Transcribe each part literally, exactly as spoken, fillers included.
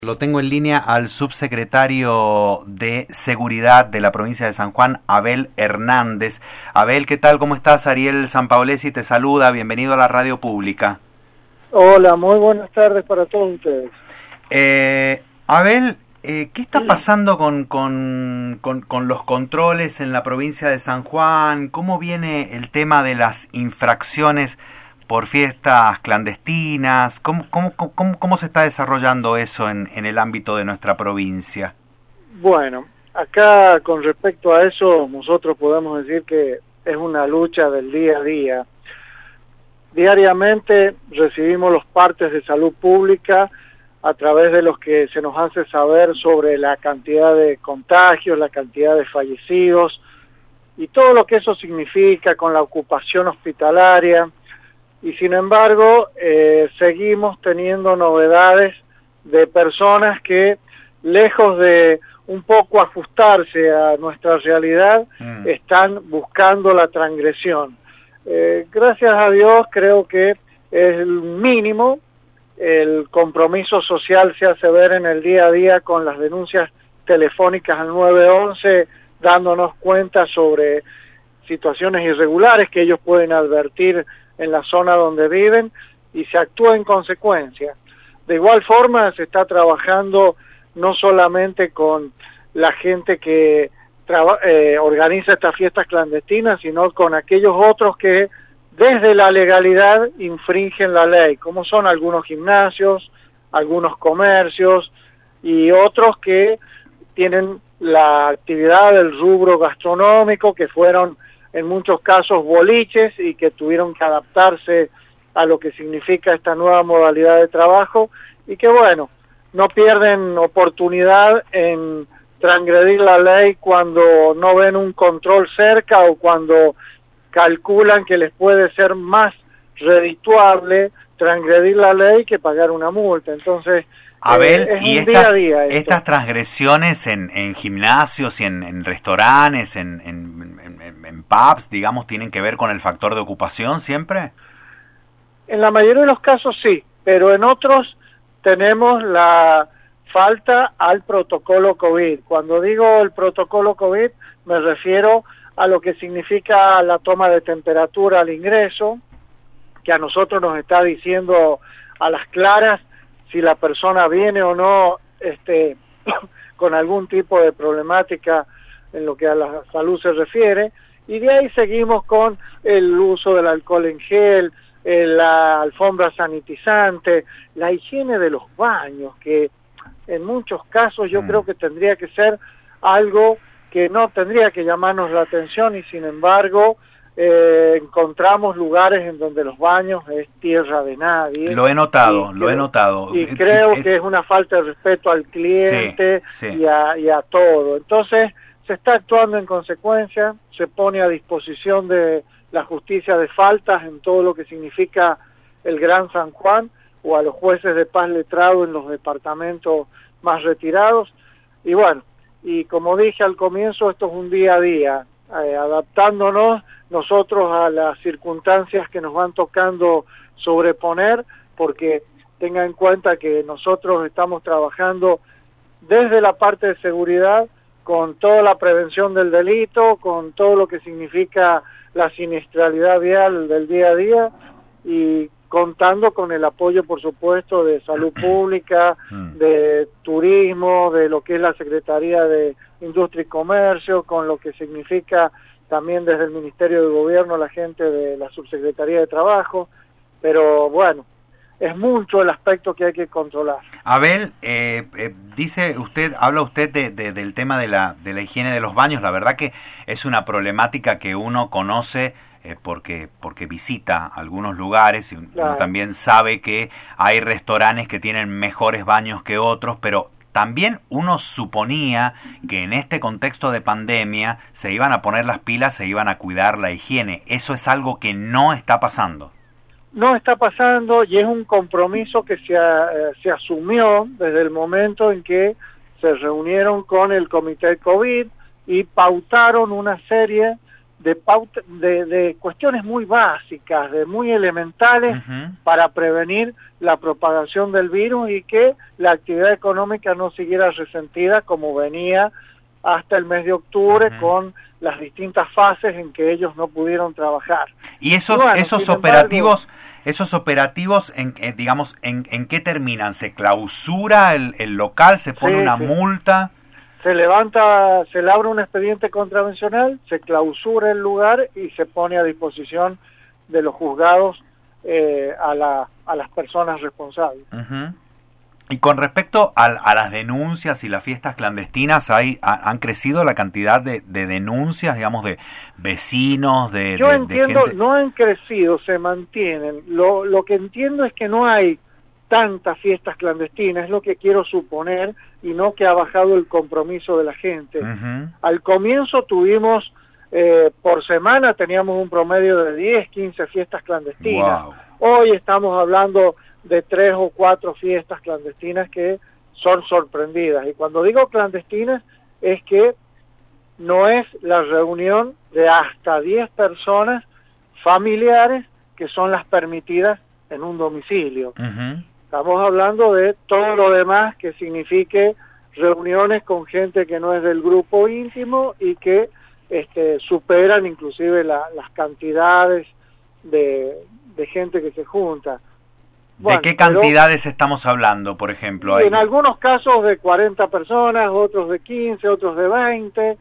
Lo tengo en línea al subsecretario de Seguridad de la provincia de San Juan, Abel Hernández. Abel, ¿qué tal? ¿Cómo estás? Ariel Sampaolesi te saluda. Bienvenido a la radio pública. Hola, muy buenas tardes para todos ustedes. Eh, Abel, eh, ¿qué está pasando con, con, con, con los controles en la provincia de San Juan? ¿Cómo viene el tema de las infracciones por fiestas clandestinas? ¿Cómo, cómo, cómo, cómo se está desarrollando eso en, en el ámbito de nuestra provincia? Bueno, acá con respecto a eso nosotros podemos decir que es una lucha del día a día. Diariamente recibimos los partes de salud pública a través de los que se nos hace saber sobre la cantidad de contagios, la cantidad de fallecidos y todo lo que eso significa con la ocupación hospitalaria. Y sin embargo, eh, seguimos teniendo novedades de personas que, lejos de un poco ajustarse a nuestra realidad, mm. están buscando la transgresión. Eh, gracias a Dios, creo que es el mínimo. El compromiso social se hace ver en el día a día con las denuncias telefónicas al nueve once, dándonos cuenta sobre situaciones irregulares que ellos pueden advertir en la zona donde viven y se actúa en consecuencia. De igual forma se está trabajando no solamente con la gente que eh, organiza estas fiestas clandestinas, sino con aquellos otros que desde la legalidad infringen la ley, como son algunos gimnasios, algunos comercios y otros que tienen la actividad del rubro gastronómico, que fueron en muchos casos boliches y que tuvieron que adaptarse a lo que significa esta nueva modalidad de trabajo y que bueno, no pierden oportunidad en transgredir la ley cuando no ven un control cerca o cuando calculan que les puede ser más redituable transgredir la ley que pagar una multa. Entonces, Abel, eh, es y un estas, día a día estas transgresiones en, en gimnasios y en, en restaurantes, en, en, en, en pubs, digamos, ¿tienen que ver con el factor de ocupación siempre? En la mayoría de los casos sí, pero en otros tenemos la falta al protocolo COVID. Cuando digo el protocolo COVID, me refiero a lo que significa la toma de temperatura al ingreso, que a nosotros nos está diciendo a las claras si la persona viene o no este, con algún tipo de problemática en lo que a la salud se refiere, y de ahí seguimos con el uso del alcohol en gel, eh, la alfombra sanitizante, la higiene de los baños, que en muchos casos yo mm. creo que tendría que ser algo que no tendría que llamarnos la atención y sin embargo eh, encontramos lugares en donde los baños es tierra de nadie. Lo he notado, y, lo he notado. Y creo es... que es una falta de respeto al cliente sí, sí. Y, a, y a todo. Entonces se está actuando en consecuencia, se pone a disposición de la justicia de faltas en todo lo que significa el Gran San Juan o a los jueces de paz letrado en los departamentos más retirados. Y bueno, y como dije al comienzo, esto es un día a día, eh, adaptándonos nosotros a las circunstancias que nos van tocando sobreponer, porque tenga en cuenta que nosotros estamos trabajando desde la parte de seguridad, con toda la prevención del delito, con todo lo que significa la siniestralidad vial del día a día, y contando con el apoyo, por supuesto, de salud pública, de turismo, de lo que es la Secretaría de Industria y Comercio, con lo que significa también desde el Ministerio de Gobierno la gente de la Subsecretaría de Trabajo, pero bueno, es mucho el aspecto que hay que controlar. Abel, eh, eh, dice usted, habla usted de, de, del tema de la, de la higiene de los baños. La verdad que es una problemática que uno conoce eh, porque, porque visita algunos lugares y uno claro. también sabe que hay restaurantes que tienen mejores baños que otros, pero también uno suponía que en este contexto de pandemia se iban a poner las pilas, se iban a cuidar la higiene. Eso es algo que no está pasando. No está pasando y es un compromiso que se, eh, se asumió desde el momento en que se reunieron con el Comité COVID y pautaron una serie de, pauta, de, de cuestiones muy básicas, de muy elementales, uh-huh, para prevenir la propagación del virus y que la actividad económica no siguiera resentida como venía hasta el mes de octubre, uh-huh, con las distintas fases en que ellos no pudieron trabajar. Y esos y bueno, esos operativos, embargo, esos operativos, en, eh, digamos, en, ¿en qué terminan? ¿Se clausura el, el local? ¿Se pone sí, una sí. multa? Se levanta, se le abre un expediente contravencional, se clausura el lugar y se pone a disposición de los juzgados eh, a, la, a las personas responsables. Uh-huh. Y con respecto a, a las denuncias y las fiestas clandestinas, hay ha, ¿han crecido la cantidad de, de denuncias, digamos, de vecinos, de, Yo de, entiendo, de gente? No han crecido, se mantienen. Lo, lo que entiendo es que no hay tantas fiestas clandestinas, es lo que quiero suponer, y no que ha bajado el compromiso de la gente. Uh-huh. Al comienzo tuvimos, eh, por semana teníamos un promedio de diez, quince fiestas clandestinas. Wow. Hoy estamos hablando de tres o cuatro fiestas clandestinas que son sorprendidas. Y cuando digo clandestinas, es que no es la reunión de hasta diez personas familiares que son las permitidas en un domicilio. Uh-huh. Estamos hablando de todo lo demás que signifique reuniones con gente que no es del grupo íntimo y que este, superan inclusive la, las cantidades de, de gente que se junta. Bueno, ¿de qué cantidades pero, estamos hablando, por ejemplo? En algunos casos de cuarenta personas, otros de quince, otros de veinte,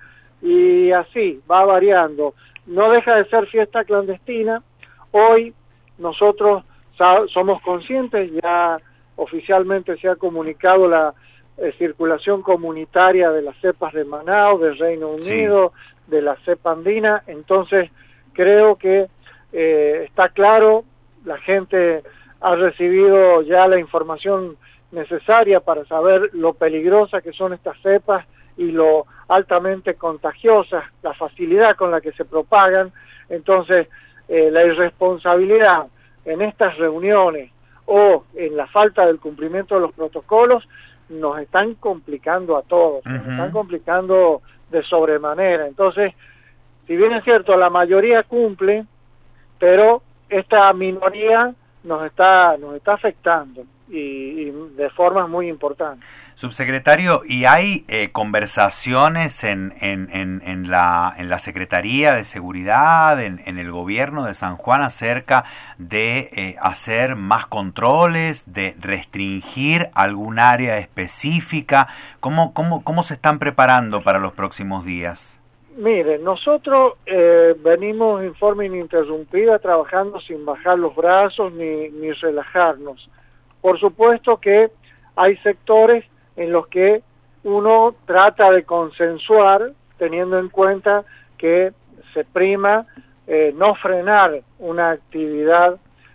y así, va variando. No deja de ser fiesta clandestina. Hoy nosotros somos conscientes, ya oficialmente se ha comunicado la eh, circulación comunitaria de las cepas de Manaus, del Reino Unido, sí, de la cepa andina, entonces creo que eh, está claro, la gente ha recibido ya la información necesaria para saber lo peligrosa que son estas cepas y lo altamente contagiosas, la facilidad con la que se propagan. Entonces eh, la irresponsabilidad en estas reuniones o en la falta del cumplimiento de los protocolos nos están complicando a todos, uh-huh, nos están complicando de sobremanera. Entonces, si bien es cierto, la mayoría cumple, pero esta minoría nos está nos está afectando y, y de formas muy importantes. Subsecretario, ¿y hay eh, conversaciones en, en, en, en, la, en la Secretaría de Seguridad, en, en el gobierno de San Juan acerca de eh, hacer más controles, de restringir algún área específica? ¿Cómo, cómo, cómo se están preparando para los próximos días? Mire, nosotros eh, venimos en forma ininterrumpida trabajando sin bajar los brazos ni, ni relajarnos. Por supuesto que hay sectores en los que uno trata de consensuar, teniendo en cuenta que se prima eh, no frenar una actividad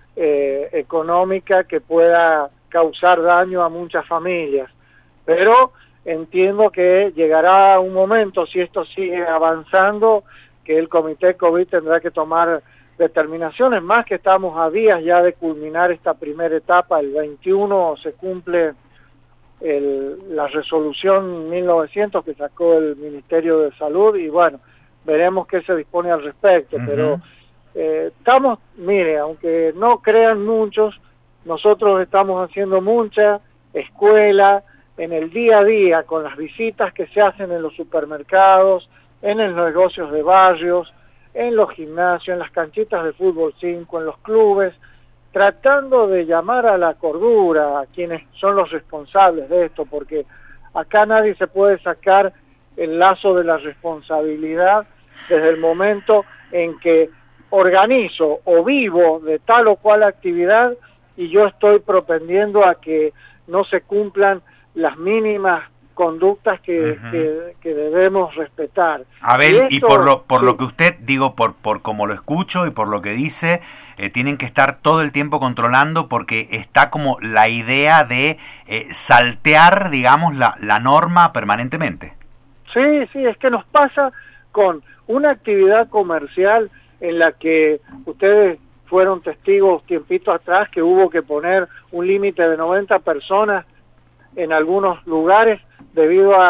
eh, económica que pueda causar daño a muchas familias. Pero entiendo que llegará un momento, si esto sigue avanzando, que el Comité COVID tendrá que tomar determinaciones, más que estamos a días ya de culminar esta primera etapa. El veintiuno se cumple el, la resolución mil novecientos que sacó el Ministerio de Salud y bueno, veremos qué se dispone al respecto. Uh-huh. Pero eh, estamos, mire, aunque no crean muchos, nosotros estamos haciendo mucha escuela en el día a día con las visitas que se hacen en los supermercados, en los negocios de barrios, en los gimnasios, en las canchitas de fútbol cinco, en los clubes, tratando de llamar a la cordura a quienes son los responsables de esto, porque acá nadie se puede sacar el lazo de la responsabilidad desde el momento en que organizo o vivo de tal o cual actividad y yo estoy propendiendo a que no se cumplan las mínimas conductas que, uh-huh. que, que debemos respetar. Abel, y, esto, y por lo por sí. lo que usted, digo, por por como lo escucho y por lo que dice, eh, tienen que estar todo el tiempo controlando porque está como la idea de eh, saltear, digamos, la, la norma permanentemente. Sí, sí, es que nos pasa con una actividad comercial en la que ustedes fueron testigos tiempito atrás que hubo que poner un límite de noventa personas en algunos lugares debido a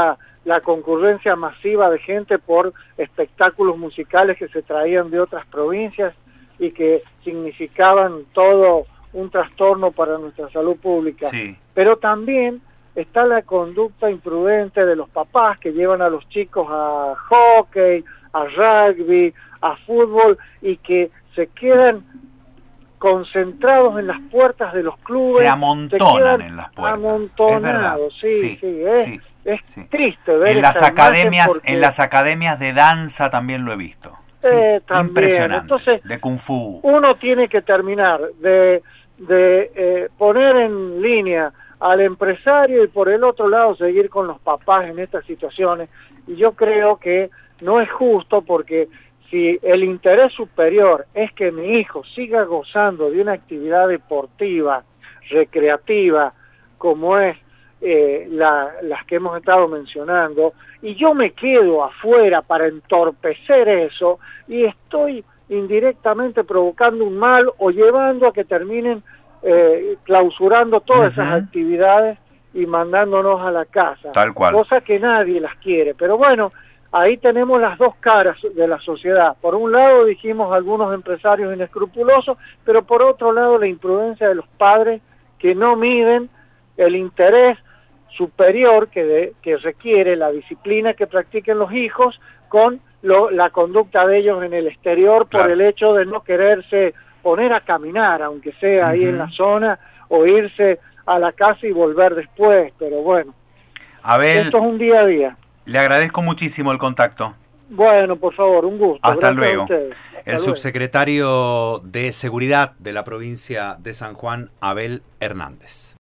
la concurrencia masiva de gente por espectáculos musicales que se traían de otras provincias y que significaban todo un trastorno para nuestra salud pública. Sí. Pero también está la conducta imprudente de los papás que llevan a los chicos a hockey, a rugby, a fútbol, y que se quedan concentrados en las puertas de los clubes. Se amontonan en las puertas. Amontonados, sí, sí, sí, es, sí, es sí. triste ver en las esta academias, imagen porque, en las academias de danza también lo he visto. Sí, eh, también. impresionante. Entonces, de Kung Fu. Uno tiene que terminar de, de eh, poner en línea al empresario y por el otro lado seguir con los papás en estas situaciones. Y yo creo que no es justo, porque si el interés superior es que mi hijo siga gozando de una actividad deportiva, recreativa, como es eh, la, las que hemos estado mencionando, y yo me quedo afuera para entorpecer eso, y estoy indirectamente provocando un mal o llevando a que terminen eh, clausurando todas uh-huh. esas actividades y mandándonos a la casa. Tal cual. Cosa que nadie las quiere. Pero bueno, ahí tenemos las dos caras de la sociedad. Por un lado dijimos algunos empresarios inescrupulosos, pero por otro lado la imprudencia de los padres que no miden el interés superior que, de, que requiere la disciplina que practiquen los hijos con lo, la conducta de ellos en el exterior, por claro. el hecho de no quererse poner a caminar, aunque sea uh-huh. ahí en la zona, o irse a la casa y volver después. Pero bueno, Abel, esto es un día a día. Le agradezco muchísimo el contacto. Bueno, por favor, un gusto. Hasta Gracias luego. Hasta el luego. Subsecretario de Seguridad de la provincia de San Juan, Abel Hernández.